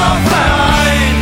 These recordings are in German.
Verein.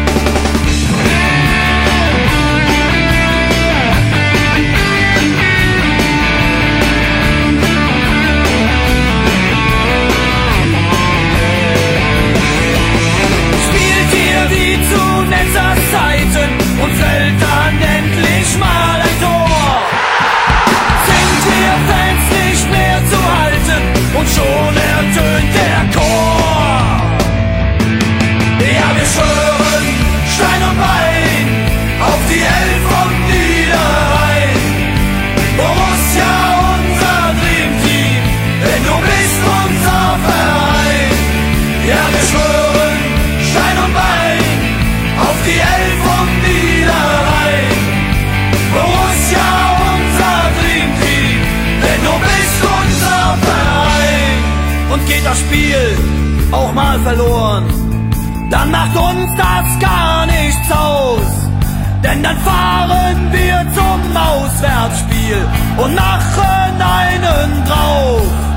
Spielt ihr wie zu Netzers Zeiten und fällt dann endlich mal ein Tor. Sind wir Fans nicht mehr zu halten und schon ertönt der Chor. Ja, wir schwören Stein und Bein auf die Elf vom Niederrhein. Borussia, unser Dreamteam, denn du bist unser Verein. Ja, wir schwören Stein und Bein auf die Elf vom Niederrhein. Borussia, unser Dreamteam, denn du bist unser Verein. Und geht das Spiel auch mal verloren, dann macht uns das gar nichts aus, denn dann fahren wir zum Auswärtsspiel und machen einen drauf.